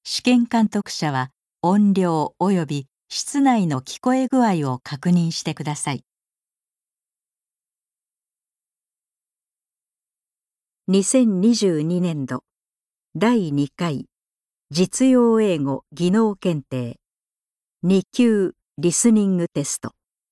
試験監督者は音量及び室内の聞こえ具合を確認してください。2022年度第2回実用英語技能検定2級リスニングテスト。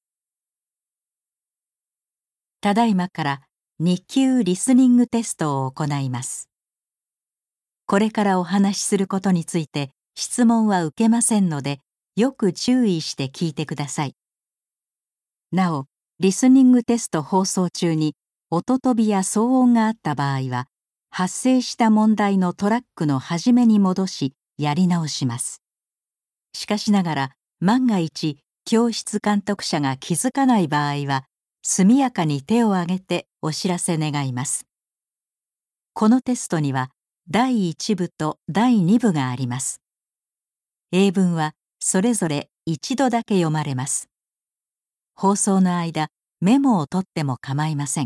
ただいまから2級リスニングテストを行います。これからお話しすることについて質問は受けませんので、よく注意して聞いてください。なお、リスニングテスト放送中に音飛びや騒音があった場合は、発生した問題のトラックの始めに戻し、やり直します。しかしながら、万が一、教室監督者が気づかない場合は、速やかに手を挙げてお知らせ願います。このテストには、第1部と第2部があります。英文はそれぞれ一度だけ読まれます。放送の間、メモを取っても構いません。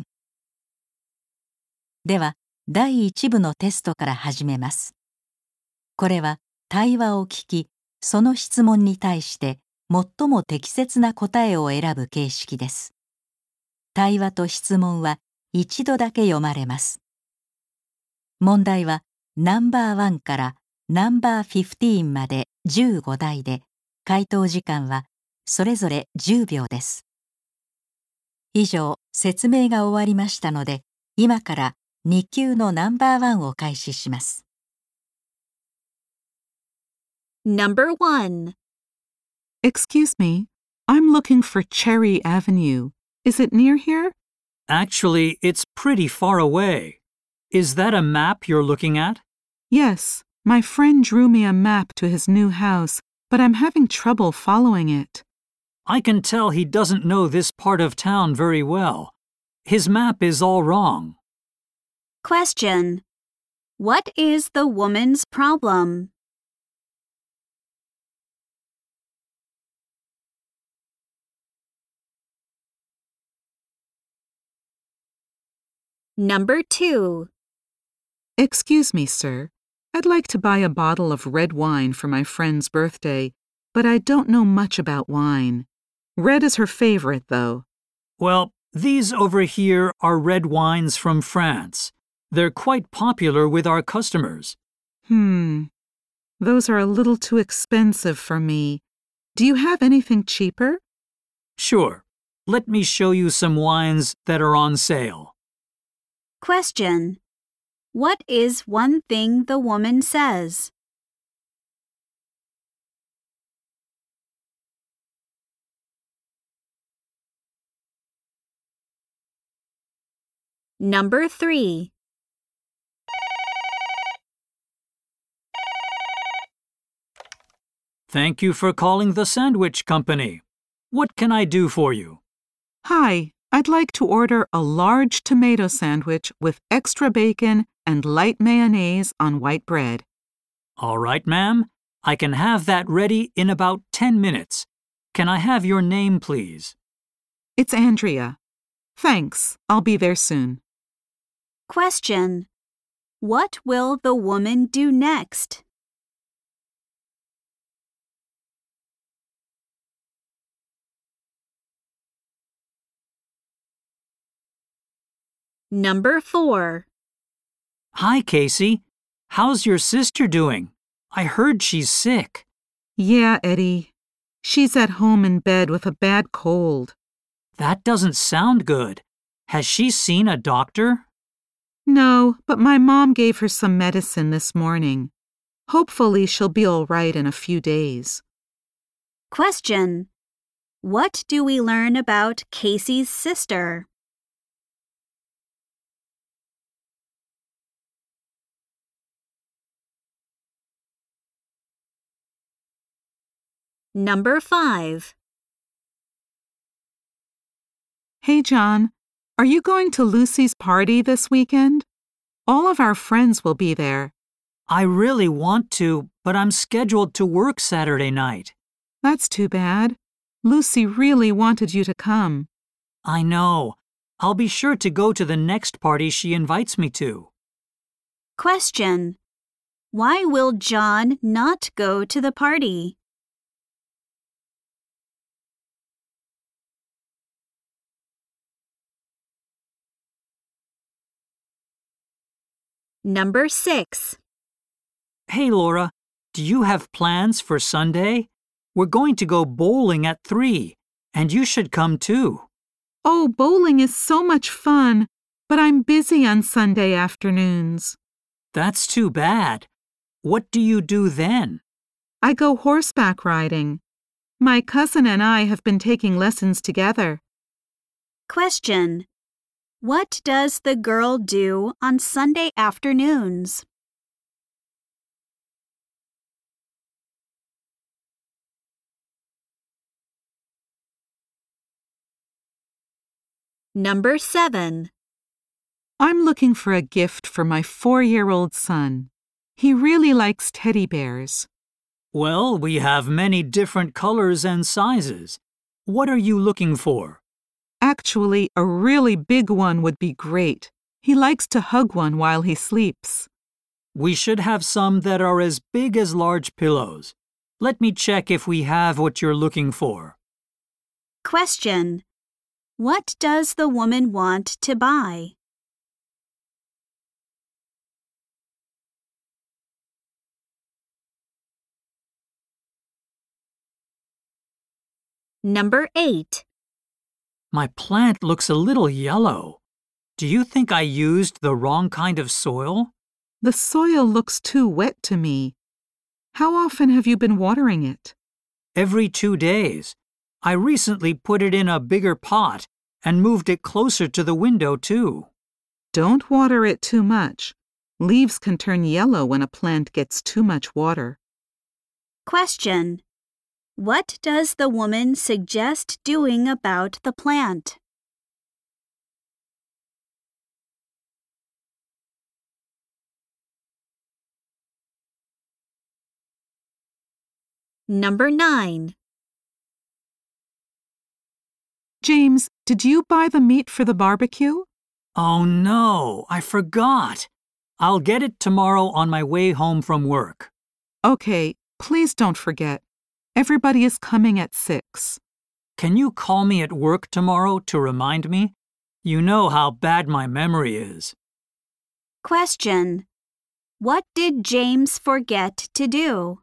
では、第1部のテストから始めます。これは対話を聞き、その質問に対して最も適切な答えを選ぶ形式です。対話と質問は一度だけ読まれます。問題はナンバー1からナンバー15まで15題で、回答時間はそれぞれ10秒です。以上、説明が終わりましたので、今から2級のナンバー1を開始します。 Number 1. Excuse me, I'm looking for Cherry Avenue. Is it near here? Actually, it's pretty far away. Is that a map you're looking at? Yes, my friend drew me a map to his new house, but I'm having trouble following it. I can tell he doesn't know this part of town very well. His map is all wrong. Question. What is the woman's problem? Number 2. Excuse me, sir. I'd like to buy a bottle of red wine for my friend's birthday, but I don't know much about wine. Red is her favorite, though. Well, these over here are red wines from France. They're quite popular with our customers. Those are a little too expensive for me. Do you have anything cheaper? Sure. Let me show you some wines that are on sale. Question. What is one thing the woman says? Number 3. Thank you for calling the Sandwich Company. What can I do for you? Hi, I'd like to order a large tomato sandwich with extra bacon and light mayonnaise on white bread. All right, ma'am. I can have that ready in about 10 minutes. Can I have your name, please? It's Andrea. Thanks, I'll be there soon. Question. What will the woman do next? Number 4. Hi, Casey. How's your sister doing? I heard she's sick. Yeah, Eddie. She's at home in bed with a bad cold. That doesn't sound good. Has she seen a doctor? No, but my mom gave her some medicine this morning. Hopefully she'll be all right in a few days. Question. What do we learn about Casey's sister? Number 5. Hey, John, are you going to Lucy's party this weekend? All of our friends will be there. I really want to, but I'm scheduled to work Saturday night. That's too bad. Lucy really wanted you to come. I know. I'll be sure to go to the next party she invites me to. Question. Why will John not go to the party? Number 6. Hey, Laura, do you have plans for Sunday? We're going to go bowling at 3, and you should come too. Oh, bowling is so much fun, but I'm busy on Sunday afternoons. That's too bad. What do you do then? I go horseback riding. My cousin and I have been taking lessons together. Question. What does the girl do on Sunday afternoons? Number 7. I'm looking for a gift for my 4-year-old son. He really likes teddy bears. Well, we have many different colors and sizes. What are you looking for? Actually, a really big one would be great. He likes to hug one while he sleeps. We should have some that are as big as large pillows. Let me check if we have what you're looking for. Question. What does the woman want to buy? Number 8. My plant looks a little yellow. Do you think I used the wrong kind of soil? The soil looks too wet to me. How often have you been watering it? Every 2 days. I recently put it in a bigger pot and moved it closer to the window too. Don't water it too much. Leaves can turn yellow when a plant gets too much water. Question. What does the woman suggest doing about the plant? Number 9. James, did you buy the meat for the barbecue? Oh no, I forgot. I'll get it tomorrow on my way home from work. Okay, please don't forget. Everybody is coming at 6. Can you call me at work tomorrow to remind me? You know how bad my memory is. Question. What did James forget to do?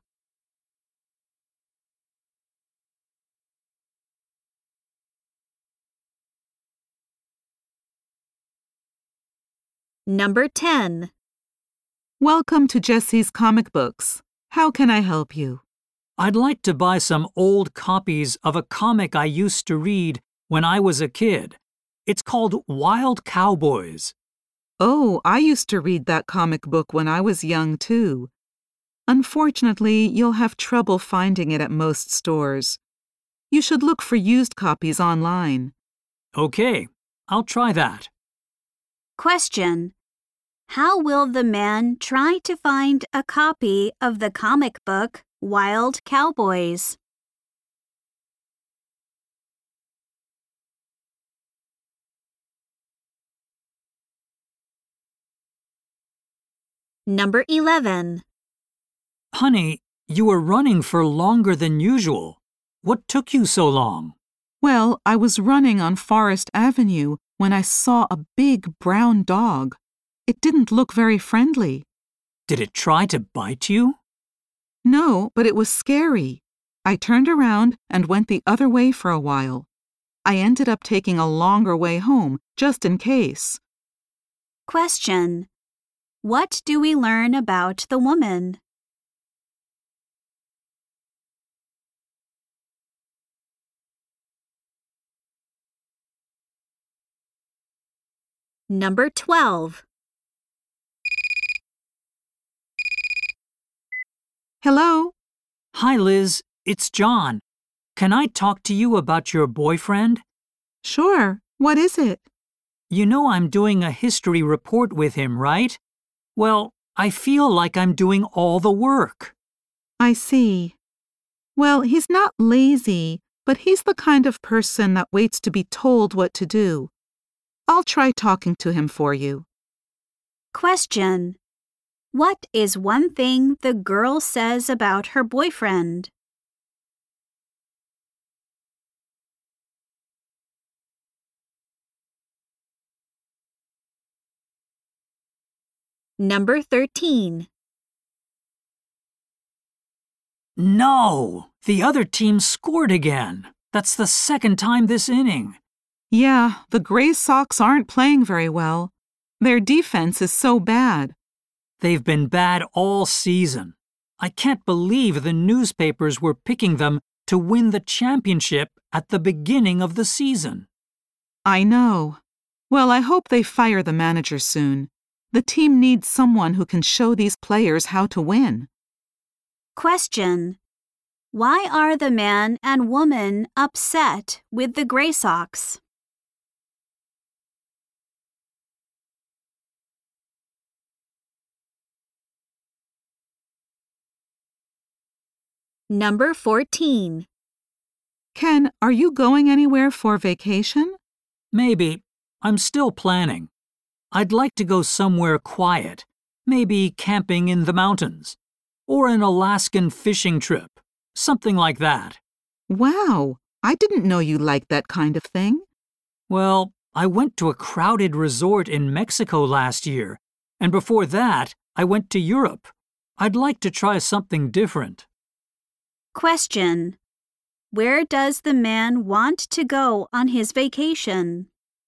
Number 10. Welcome to Jessie's Comic Books. How can I help you? I'd like to buy some old copies of a comic I used to read when I was a kid. It's called Wild Cowboys. Oh, I used to read that comic book when I was young, too. Unfortunately, you'll have trouble finding it at most stores. You should look for used copies online. Okay, I'll try that. Question. How will the man try to find a copy of the comic book Wild Cowboys? Number 11. Honey, you were running for longer than usual. What took you so long? Well, I was running on Forest Avenue when I saw a big brown dog. It didn't look very friendly. Did it try to bite you? No, but it was scary. I turned around and went the other way for a while. I ended up taking a longer way home, just in case. Question. What do we learn about the woman? Number 12. Hello? Hi, Liz. It's John. Can I talk to you about your boyfriend? Sure. What is it? You know I'm doing a history report with him, right? Well, I feel like I'm doing all the work. I see. Well, he's not lazy, but he's the kind of person that waits to be told what to do. I'll try talking to him for you. Question. What is one thing the girl says about her boyfriend? Number 13. No! The other team scored again. That's the second time this inning. Yeah, the Gray Sox aren't playing very well. Their defense is so bad. They've been bad all season. I can't believe the newspapers were picking them to win the championship at the beginning of the season. I know. Well, I hope they fire the manager soon. The team needs someone who can show these players how to win. Question. Why are the man and woman upset with the Gray Sox? Number 14. Ken, are you going anywhere for vacation? Maybe. I'm still planning. I'd like to go somewhere quiet, maybe camping in the mountains, or an Alaskan fishing trip, something like that. Wow, I didn't know you liked that kind of thing. Well, I went to a crowded resort in Mexico last year, and before that, I went to Europe. I'd like to try something different. Question. Where does the man want to go on his vacation?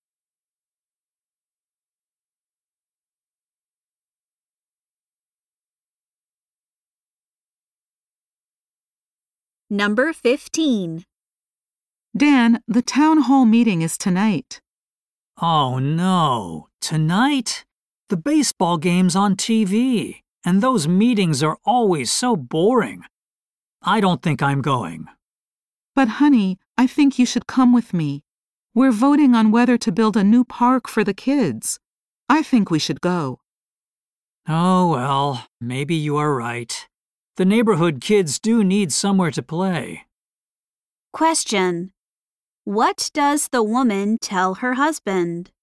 Number 15. Dan, the town hall meeting is tonight. Oh no, tonight? The baseball game's on TV, and those meetings are always so boring. I don't think I'm going. But honey, I think you should come with me. We're voting on whether to build a new park for the kids. I think we should go. Oh well, maybe you are right. The neighborhood kids do need somewhere to play. Question. What does the woman tell her husband?